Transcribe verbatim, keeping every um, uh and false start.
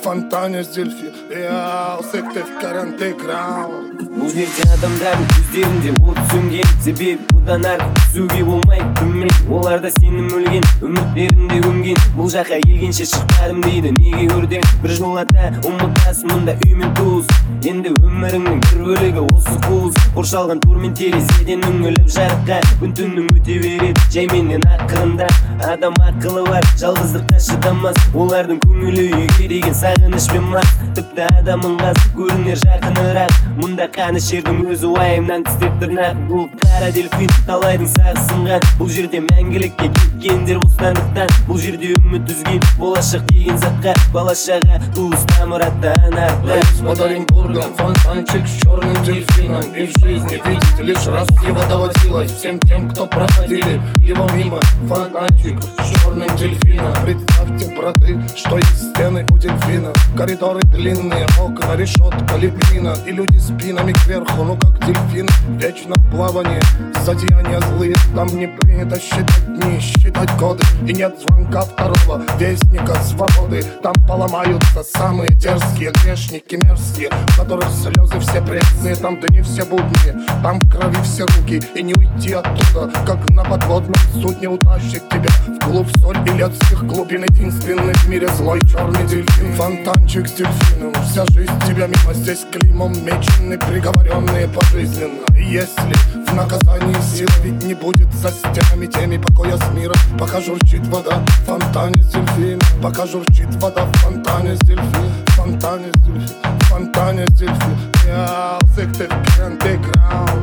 фонтане с дельфин. Я секте в карантеграунд. Бұл жерде адамдардың көздерінде от сөнген, себебі бұдан ары түсуге болмайды күнмен. Оларда сенім өлген, үміттерінде көмген. Бұл жаққа келгенше шықпадым дейді, неге көрден бір жолата ұмытасың мұнда үй мен туыс. Енді өміріңнің бір бөлігі осы қуыс. Қоршалған тормен терезеден үңіліп жарыққа, күн түннің өте береді жайменен ақырында. Адам ақылы бар, жалғыздыққа шыдамас. Олардың көңілі үйге деген сағынышпен мас. Тіпті адамың қасы көрінер жақынырақ. Мұнда қанішердің өзі уайымнан тістеп тырнақ. Бұл қара дельфин талайдың сағы сынған. Бұл жерде мәңгілікке кеткендер бостандықтан. Бұл жерде үміт үзген болашақ деген затқа. Бала-шаға туысқа мұраттан артта. Под Оренбургом фонтанчик с черным дельфином. И в жизни видеть лишь раз его доводилось. Всем тем, кто проходили его мимо. Фонтанчик с черным дельфином. Представьте, браты, что есть стены у дельфина. Коридоры длинные, окна, решетка, лепнина. И люди спинами кверху, ну как дельфин в вечном плавании. Зодеяния злые, там не принято считать дни, считать годы. И нет звонка второго вестника свободы. Там поломаются самые дерзкие грешники мерзкие, в которых слезы все пресные. Там дни все будни, там в крови все руки. И не уйти оттуда, как на подводном судне утащит тебя вглубь соль и ледских глубин. Единственный в мире злой черный дельфин. Фонтанчик с дельфином, вся жизнь тебя мимо. Здесь клеймом мечены, приговоренные пожизненно. И если в наказании сила ведь не будет за стенами теми покоя с мира. Пока журчит вода в фонтане с дельфином. Пока журчит вода в фонтане с дельфином. Фонтане с дельфином, фонтане с дельфином. Я секте в карантеграунд.